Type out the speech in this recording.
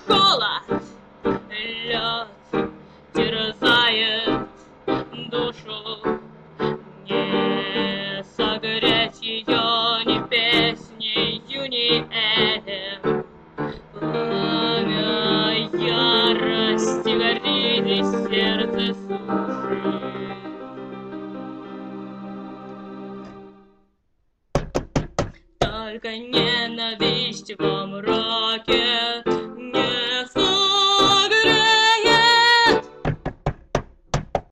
холод, лед терзает душу, не согреть ее ни песнею, ни эхом. Пламя ярости горит, и сердце сушит. Только ненависть во мраке